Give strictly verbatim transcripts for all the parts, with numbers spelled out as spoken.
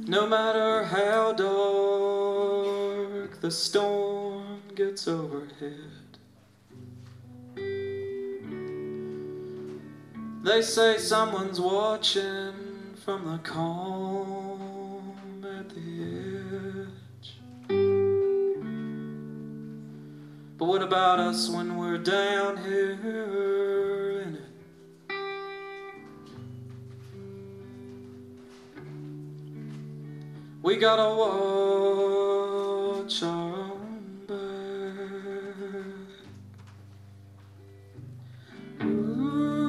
No matter how dark the storm gets overhead, they say someone's watching from the calm at the edge. But what about us when we're down here in it? We gotta watch our own back. Ooh,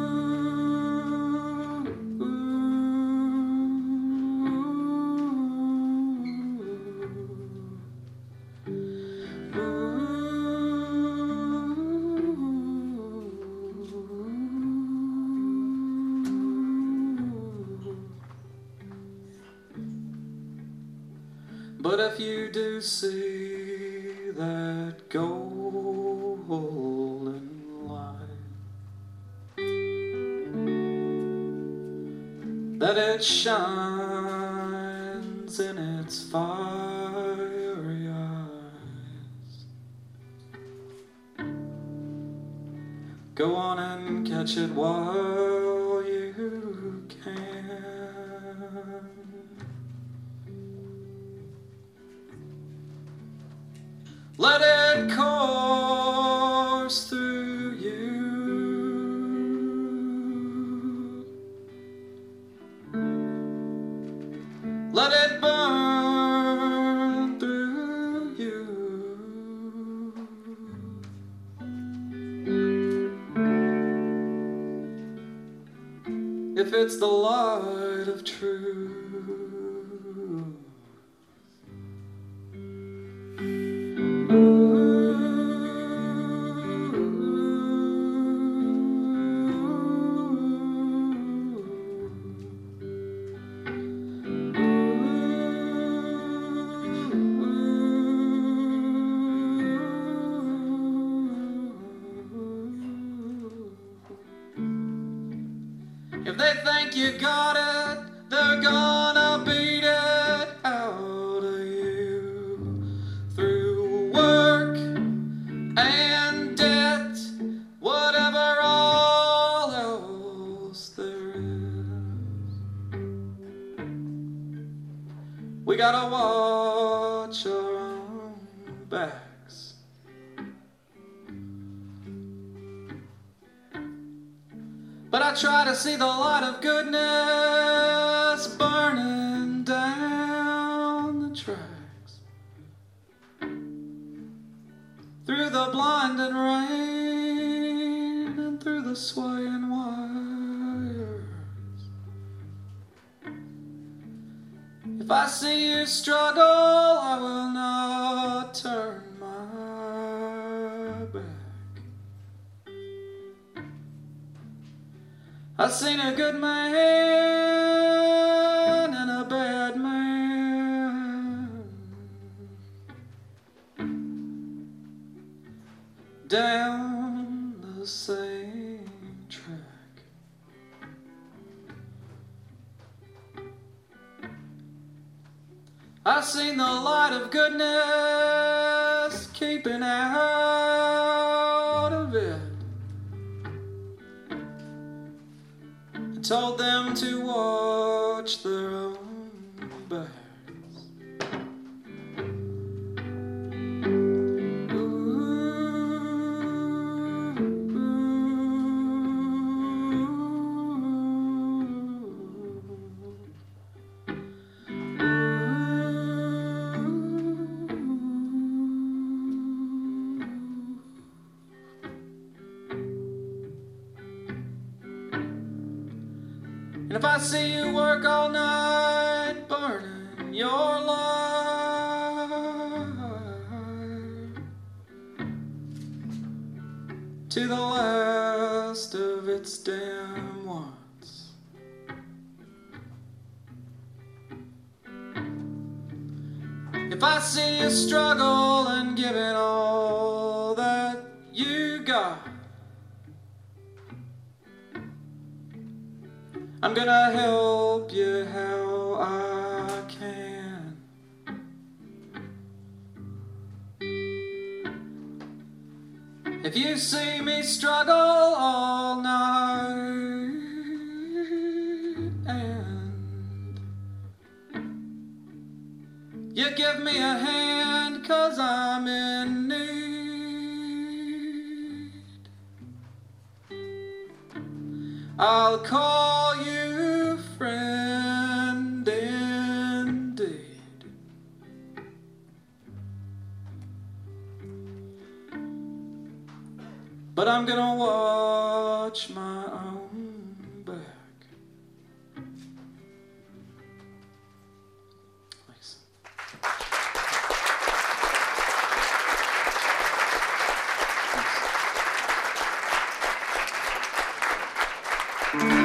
ooh, but if you do see that golden light, that it shines in its fiery eyes, go on and catch it while you can. Let it course through you. Let it burn through you. If it's the light of truth. If they think you got it, they're gonna beat it out of you through work and debt, whatever all else there is. We gotta watch our own backs. But I try to see the light of goodness burning down the tracks, through the blinding rain and through the swaying wires. If I see you struggle, I will not turn my back. I've seen a good man and a bad man down the same track. I've seen the light of goodness keeping out of it, told them to watch their own backs. And if I see you work all night burning your life to the last of its damn wants, if I see you struggle and give it all that you got, I'm gonna help you how I can. If you see me struggle all night and you give me a hand 'cause I'm in need, I'll call you friend indeed. But I'm gonna watch my own back. Thanks.